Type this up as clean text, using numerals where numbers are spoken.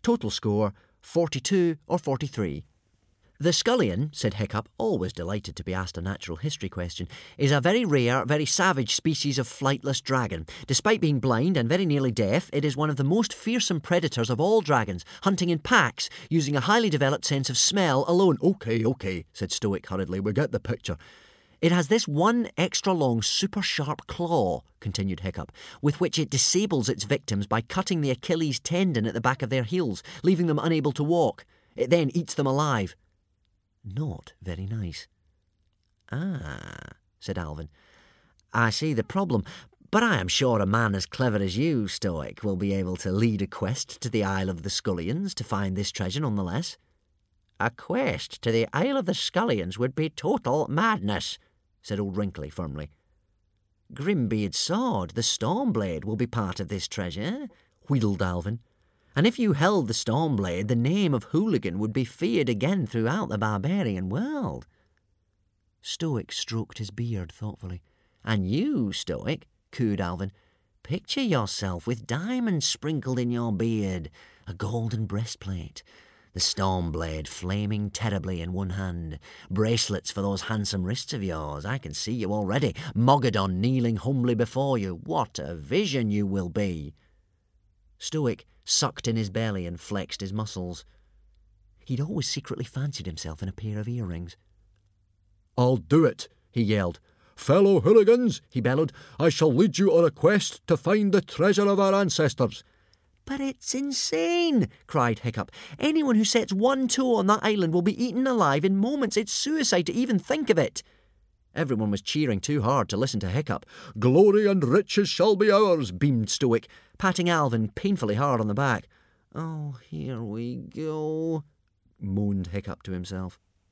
Total score, 42 or 43. The scullion, said Hiccup, always delighted to be asked a natural history question, is a very rare, very savage species of flightless dragon. Despite being blind and very nearly deaf, it is one of the most fearsome predators of all dragons, hunting in packs, using a highly developed sense of smell alone. Okay, said Stoic hurriedly, we get the picture. It has this one extra long, super sharp claw, continued Hiccup, with which it disables its victims by cutting the Achilles tendon at the back of their heels, leaving them unable to walk. It then eats them alive. Not very nice. Ah, said Alvin. I see the problem, but I am sure a man as clever as you, Stoic, will be able to lead a quest to the Isle of the Scullions to find this treasure nonetheless. A quest to the Isle of the Scullions would be total madness, said old Wrinkly firmly. Grimbeard's sword, the Stormblade, will be part of this treasure, wheedled Alvin. And if you held the Stormblade, the name of Hooligan would be feared again throughout the barbarian world. Stoic stroked his beard thoughtfully. And you, Stoic, cooed Alvin, picture yourself with diamonds sprinkled in your beard, a golden breastplate, the Stormblade flaming terribly in one hand, bracelets for those handsome wrists of yours. I can see you already, Mogadon kneeling humbly before you. What a vision you will be! Stoic sucked in his belly and flexed his muscles. He'd always secretly fancied himself in a pair of earrings. I'll do it, he yelled. Fellow hooligans, he bellowed, I shall lead you on a quest to find the treasure of our ancestors. But it's insane, cried Hiccup. Anyone who sets one toe on that island will be eaten alive in moments. It's suicide to even think of it. Everyone was cheering too hard to listen to Hiccup. Glory and riches shall be ours, beamed Stoic, patting Alvin painfully hard on the back. Oh, here we go, moaned Hiccup to himself.